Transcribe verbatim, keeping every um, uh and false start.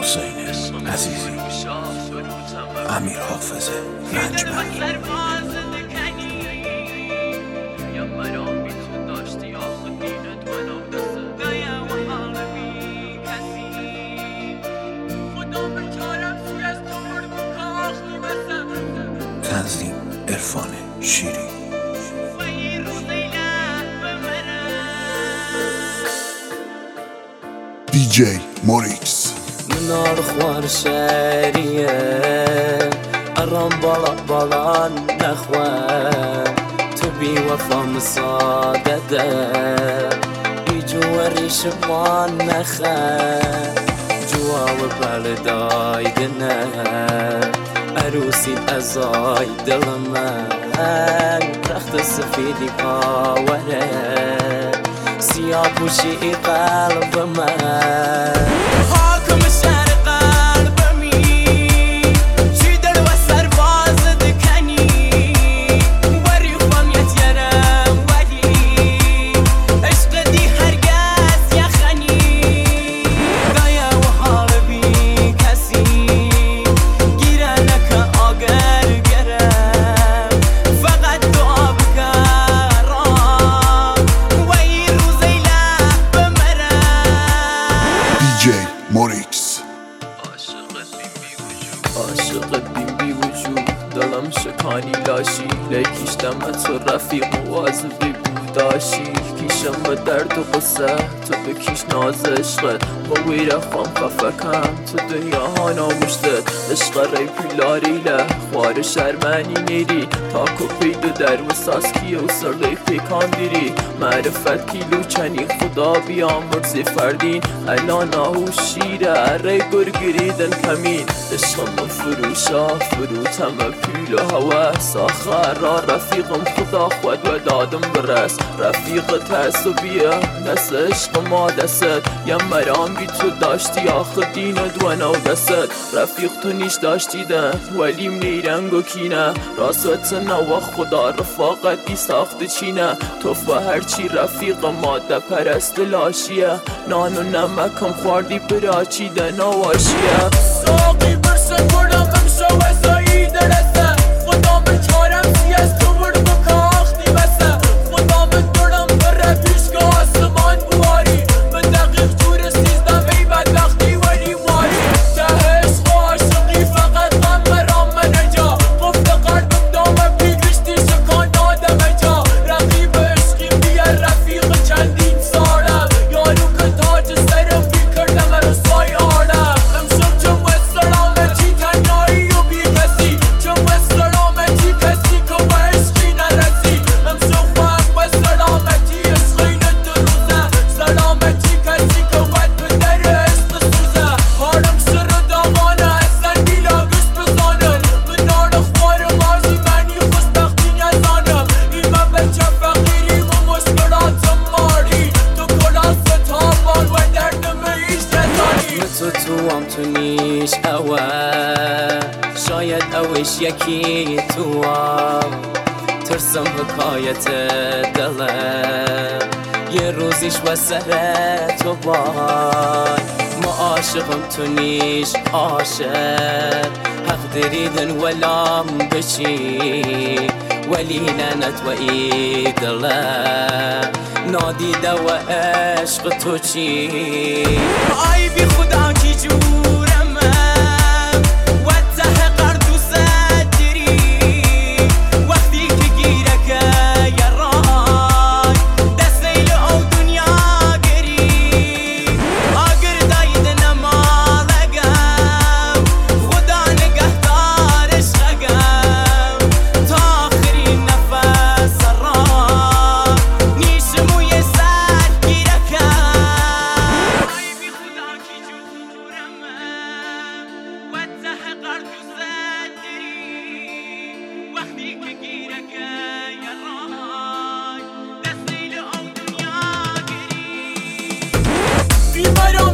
حسین عزیزی، امیر حافظ رنجبر. تنظیم عرفان شیری. دی جی موریکس. منار خوار شریه ارام بالا بالا نخواه تو بی وفا مسادده ای جواری شما نخه جواب بلدای دنه عروسی ازای دل من رخت سفیدی کاوره سیاه پوشی قلب من حاکم شهر قلبمی چی در و سرباز دکنی وری خوامیت یرم ولی عشق دی هرگز یخنی دایا و حال بی کسی گیره نکه آگر گرم فقط دعا بکرم وی روزی لح بمرم. دی جی موریکس. عاشقت بیم بی وجود دلم شکانی لاشی لیکیشتم تو رفیق مواظبی بوداشی کیشم به درد و قصه تو بکیش ناز عشقت با ویره خوام خفکم تو دنیا ها ناموشتت عشق ری پیلاریله خوار شرمنی نیری تا کپید و در و ساسکی و سرده پیکان دیری معرفت کیلو چنی خدا بیامرزی فردین الان آهو شیره ری گرگریدن کمین عشقم فروشا فروتم پیل و هوس آخر را رفیقم خدا خود و دادم برس رفیق تعصبیه نس عشق ما دست یم مرام بی تو داشتی آخه دین دوانو دست رفیق تو نیش داشتیدن ولیم نیرنگ و کینه راست نوا خدا رفاقت دی ساخت چینه توف و هرچی رفیق ماده پرست لاشیه نان و نمکم خوردی پراچیده نواشیه ساقی برسن بردم امشو وزایی درسته خدا من چارم سی از تو برد بکا آختی بسه خدا من دردم بره پیشگاه آسمان بواری من دقیق جور سیزدم ای بدبختی ولی ماری ته عشق و عاشقی فقط غم مرام من اجا قفل قلبم دامه پیگرشتی شکان دادم اجا رقیب عشقیم دیگر رفیق چندین سالم یارو که تاج سرم بی کردم رسوای آرم امشب چون و سلامتی تنهایی و بی کسی چون و سلامتی کسی که و عشقی نرسی امشب خواه و سلامتی عشقی ندروزه سلامتی کسی که ود به در عشق سوزه حالم سر داغانه اصلا دیلا گشت بزانن منار خوار مازی منی خوشبختی نزانم ایمه بچه فقیریم و مشکلاتم ماری تو کلاس تابان و دردم ایش نزانی تو تو هم تو نیش اوه شاید اوش یکی تو هم ترسم حکایت دلم یه روزیش و سر تو بای ما عاشقم تو نیش عاشق حق دریدن ولام بچی ولی لعنت و ای دلم نادیده و عشق تو چی آی بی خدا کی جورم و ته قرد و صدری وقتی که گیره که یرای دستیل او دنیا گری آگر داید نمالگم خدا نگهدار عشقگم تا آخرین نفس را نیشموی سر گیره کم آی بی خدا کی جورم و ته قرد و صدری وقتی که گیره که یرای دستیل او دنیا گری بیمارو